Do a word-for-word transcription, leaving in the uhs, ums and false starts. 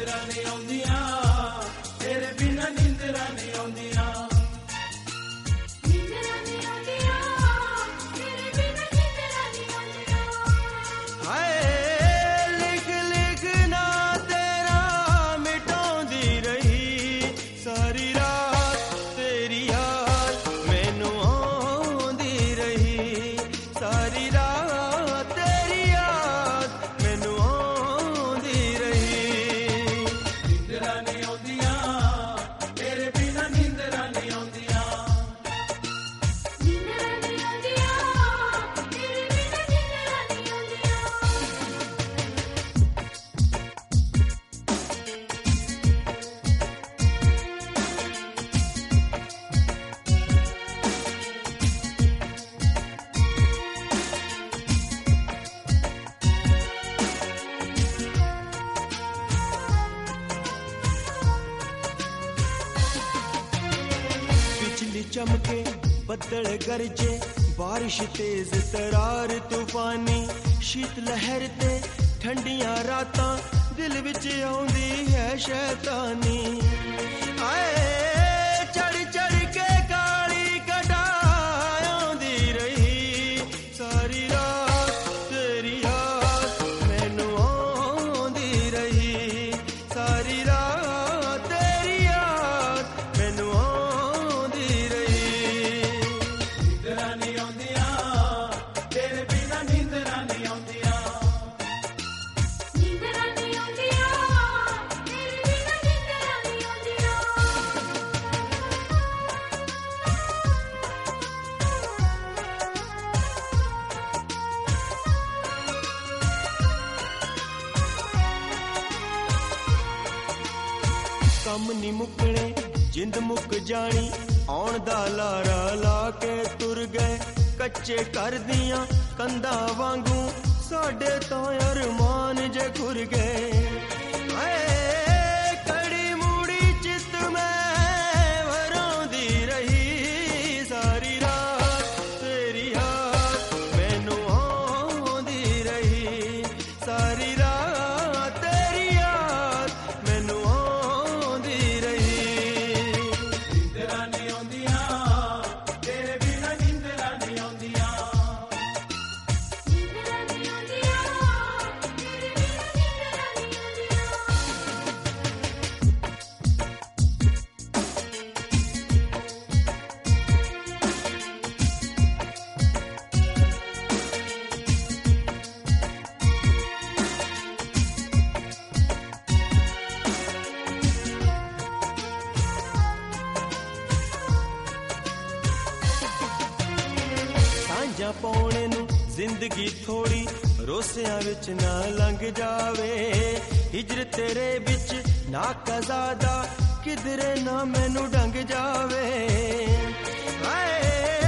ਨੀਂਦਰਾਂ ਨਹੀਂ ਆਉਂਦੀਆਂ ਤੇਰੇ ਬਿਨਾਂ ਨੀਂਦਰਾਂ ਨਹੀਂ ਆਉਂਦੀਆਂ ਨੀਂਦਰਾਂ ਨਹੀਂ ਆਉਂਦੀਆਂ ਤੇਰੇ ਬਿਨਾਂ ਨੀਂਦਰਾਂ ਨਹੀਂ ਆਉਂਦੀਆਂ ਹਾਏ ਲਿਖ ਲਿਖ ਨਾ ਤੇਰਾ ਮਿਟਾਉਂਦੀ ਰਹੀ ਸਾਰੀ ਰਾਤ ਤੇਰੀ ਯਾਦ ਮੈਨੂੰ ਆਉਂਦੀ ਰਹੀ ਸਾਰੀ ਰਾਤ ਤੇਰੀ ਯਾਦ ਮੈਨੂੰ ਆਉਂਦੀ ਰਹੀ ਨੀਂਦਰਾਂ ਨਹੀਂ ਆਉਂਦੀਆਂ ਤੇਰੇ ਬਿਨਾਂ ਨੀਂਦਰਾਂ ਨਹੀਂ ਆਉਂਦੀਆਂ ਨੀਂਦਰਾਂ ਨਹੀਂ ਆਉਂਦੀਆਂ ਤੇਰੇ ਬਿਨਾਂ ਨੀਂਦਰਾਂ ਨਹੀਂ ਆਉਂਦੀਆਂ बिजली चमके बदल गरजे बारिश तेज तरार तूफानी शीत लहर ते ठंडियां रातां दिल विच आउंदी है शैतानी आए चढ़ चढ़ के काली कटाई आउंदी रही सारी रात तेरी याद मैनू आउंदी रही सारी रात तेरी याद मैनू आउंदी रही ਨੀਂਦਰਾਂ ਨਹੀਂ ਆਉਂਦੀਆਂ ਤੇਰੇ ਬਿਨਾਂ ਨੀਂਦਰਾਂ ਨਹੀਂ ਆਉਂਦੀਆਂ ਨੀਂਦਰਾਂ ਨਹੀਂ ਆਉਂਦੀਆਂ ਤੇਰੇ ਬਿਨਾਂ ਨੀਂਦਰਾਂ ਨਹੀਂ ਆਉਂਦੀਆਂ ਕੰਮ ਨੀ ਮੁੱਕਣੇ ਜਿੰਦ ਮੁੱਕ ਜਾਣੀ ਆਉਣ ਦਾ ਲਾਰਾ ਲਾ ਕੇ ਤੁਰ ਗਏ ਕੱਚੇ ਘਰ ਦੀਆਂ ਕੰਧਾਂ ਵਾਂਗੂ ਸਾਡੇ ਤਾਂ ਅਰਮਾਨ ਜੇ ਖੁਰ ਗਏ ਹਾਏ ਕੜੀ ਮੂੜੀ ਚਿੱਤ ਮੈਂ ਵਰਾਉਂਦੀ ਰਹੀ ਸਾਰੀ ਰਾਤ ਤੇਰੀ ਯਾਦ ਮੈਨੂੰ ਆਉਂਦੀ ਰਹੀ ਸਾਰੀ ਰਾਤ ਤੇਰੀ ਯਾਦ ਮੈਨੂੰ ਆਉਂਦੀ ਰਹੀ ਨੀਂਦਰਾਂ ਨਹੀਂ ਆਉਂਦੀਆਂ ਤੇਰੇ ਬਿਨਾਂ ਨੀਂਦਰਾਂ ਨਹੀਂ ਆਉਂਦੀਆਂ ਨੀਂਦਰਾਂ ਨਹੀਂ ਆਉਂਦੀਆਂ ਤੇਰੇ ਬਿਨਾਂ ਨੀਂਦਰਾਂ ਨਹੀਂ ਆਉਂਦੀਆਂ ਸਾਂਝਾ ਪਾਉਣੇ ਨੂੰ ਜ਼ਿੰਦਗੀ ਥੋੜੀ ਰੋਸਿਆਂ ਵਿੱਚ ਨਾ ਲੰਘ ਜਾਵੇ ਹਿਜਰ ਤੇਰੇ ਵਿੱਚ ਨਾ ਕਜ਼ਾਦਾ ਕਿਧਰੇ ਨਾ ਮੈਨੂੰ ਡੰਗ ਜਾਵੇ ਹਾਏ